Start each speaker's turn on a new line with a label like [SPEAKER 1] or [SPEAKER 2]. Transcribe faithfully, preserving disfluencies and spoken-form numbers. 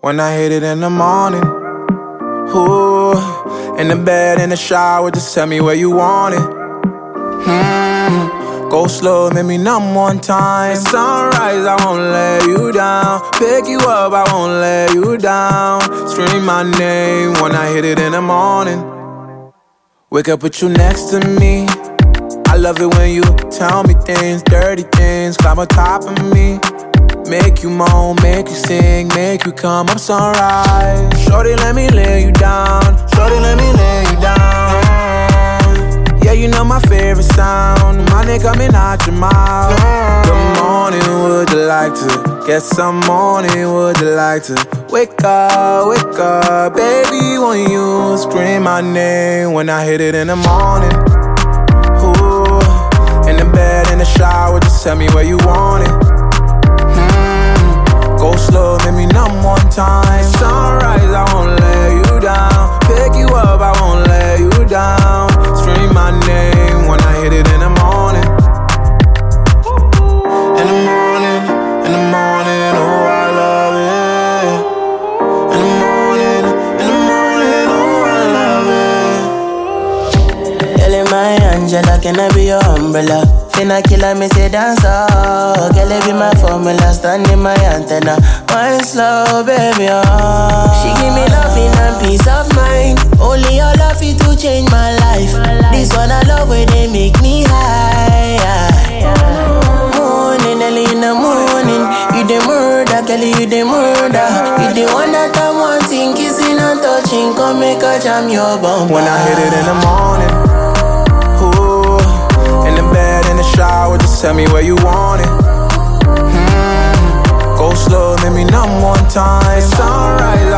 [SPEAKER 1] when I hit it in the morning. Ooh, in the bed, in the shower, just tell me where you want it. Hmm, go slow, make me numb one time. At sunrise, I won't let you down. Pick you up, I won't let you down. Scream my name when I hit it in the morning. Wake up with you next to me. I love it when you tell me things, dirty things, climb on top of me. Make you moan, make you sing, make you come up sunrise. Shorty, let me lay you down. Shorty, let me lay you down. Yeah, you know my favorite sound. Money coming out your mouth. Good morning, would you like to get some morning? Would you like to wake up, wake up? Baby, when you scream my name when I hit it in the morning. Ooh, in the bed, in the shower, just tell me where you want it. Go slow, make me numb one time. Sunrise, I won't let you down. Pick you up, I won't let you down. Scream my name when I hit it in the morning. In the morning, in the morning, oh I love it. In the morning, in the morning, oh I love it.
[SPEAKER 2] Girl, in my Angela, can I be your umbrella? Finna killer me say dance oh. Girl, it be my formula, stand in my antenna. Wine slow, baby, oh. She give me loving and peace of mind. Only your love it to change my life. This one I love when they make me high. Morning, early in the morning. You the murder, girl, you the murder. You the one that I want in kissing and touching. Come make a jam your bum.
[SPEAKER 1] When I hit it in the morning. Shower, just tell me where you want it. Hmm, go slow, make me numb one time. At sunrise, I